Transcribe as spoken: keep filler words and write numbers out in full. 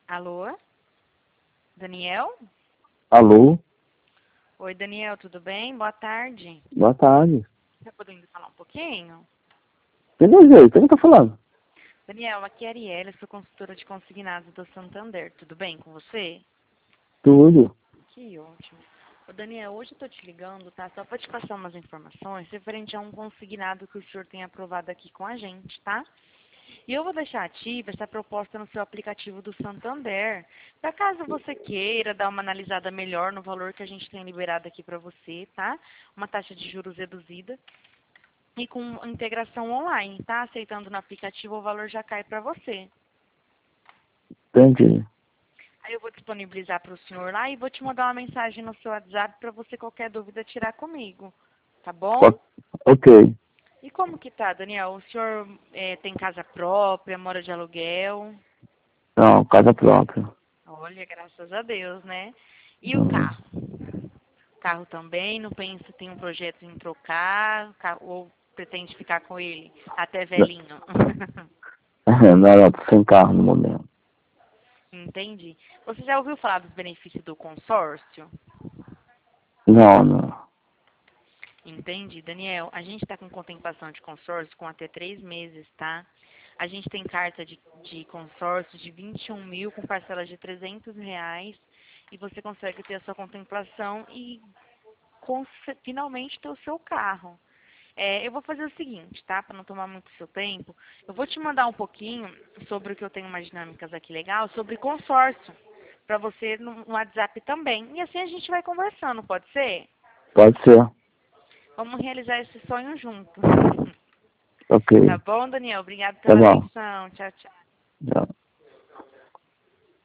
Alô? Daniel? Alô? Oi, Daniel, tudo bem? Boa tarde. Boa tarde. Tá podendo falar um pouquinho? Tem meu jeito, quem tá falando? Daniel, aqui é a Ariela, sou consultora de consignados do Santander. Tudo bem com você? Tudo. Que ótimo. Ô, Daniel, hoje eu tô te ligando, tá? Só para te passar umas informações referente a um consignado que o senhor tem aprovado aqui com a gente, tá? E eu vou deixar ativa essa proposta no seu aplicativo do Santander. Para caso você queira dar uma analisada melhor no valor que a gente tem liberado aqui para você, tá? Uma taxa de juros reduzida e com integração online, tá? Aceitando no aplicativo, o valor já cai para você. Entendi. Aí eu vou disponibilizar para o senhor lá e vou te mandar uma mensagem no seu WhatsApp para você, qualquer dúvida, tirar comigo. Tá bom? O- ok. E como que tá, Daniel? O senhor eh, tem casa própria, mora de aluguel? Não, casa própria. Olha, graças a Deus, né? E o Hum. carro? O carro também, não pensa, tem um projeto em trocar, ca- ou pretende ficar com ele até velhinho? Não, não, tô sem carro no momento. Entendi. Você já ouviu falar dos benefícios do consórcio? Não, não. Entendi, Daniel. A gente está com contemplação de consórcio com até três meses, tá? A gente tem carta de, de consórcio de vinte e um mil com parcelas de trezentos reais e você consegue ter a sua contemplação e com- finalmente ter o seu carro. É, eu vou fazer o seguinte, tá? Para não tomar muito seu tempo, eu vou te mandar um pouquinho sobre o que eu tenho umas dinâmicas aqui legal, sobre consórcio, para você no, no WhatsApp também. E assim a gente vai conversando, pode ser? Pode ser. Vamos realizar esse sonho junto. Ok. Tá bom, Daniel? Obrigado Tá pela bom. atenção. Tchau, tchau. Tchau.